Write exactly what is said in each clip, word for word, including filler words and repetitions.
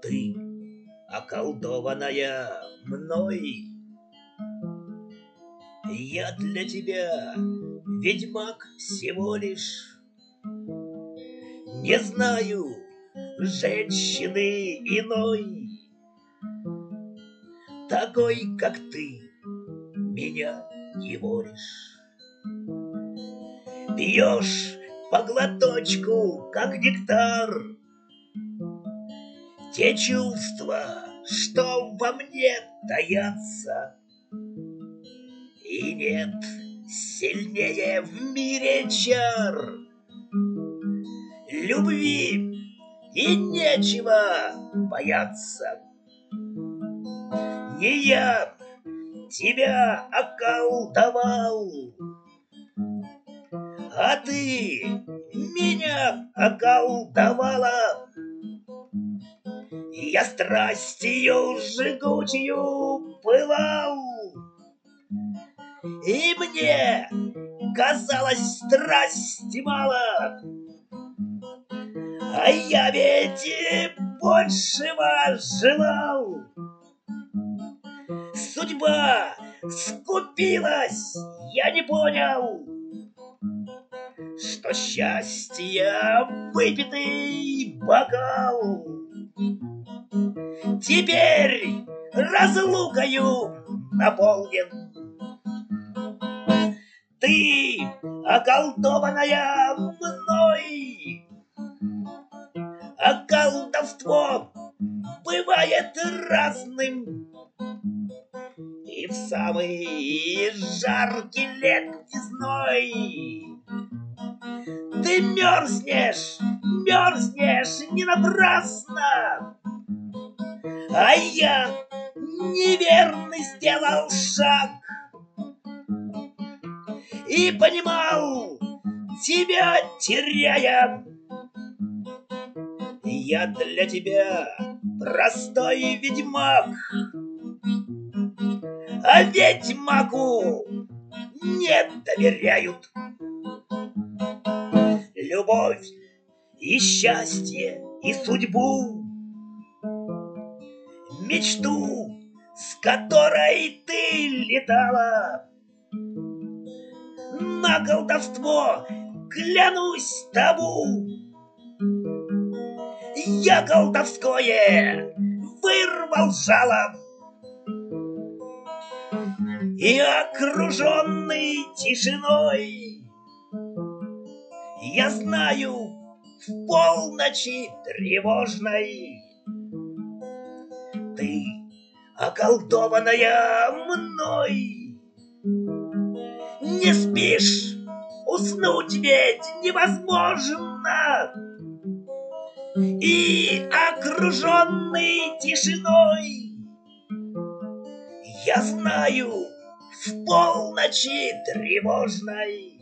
Ты, околдованная мной, я для тебя ведьмак всего лишь. Не знаю женщины иной, такой, как ты, меня не воришь. Пьешь по глоточку, как нектар, те чувства, что во мне таятся. И нет сильнее в мире чар любви, и нечего бояться. Не я тебя околдовал, а ты меня околдовала. Я страстью жгучую пылал, и мне казалось страсти мало, а я ведь большего желал. Судьба скупилась, я не понял, что счастье выпитый бокал теперь разлукою наполнен. Ты, околдованная мной, а колдовство бывает разным. И в самый жаркий летний зной ты мерзнешь, мерзнешь не напрасно, а я неверный сделал шаг и понимал, тебя теряя, я для тебя простой ведьмак, а ведьмаку не доверяют. Любовь и счастье, и судьбу, мечту, с которой ты летала, на колдовство клянусь табу. Я колдовское вырвал жалом, и окруженный тишиной я знаю в полночи тревожной ты, околдованная мной, не спишь, уснуть ведь невозможно, и окруженный тишиной я знаю в полночи тревожной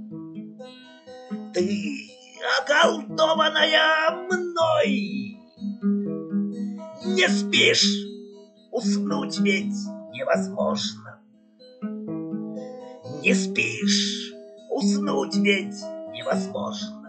ты, околдованная мной, не спишь, уснуть ведь невозможно, не спишь, уснуть ведь невозможно.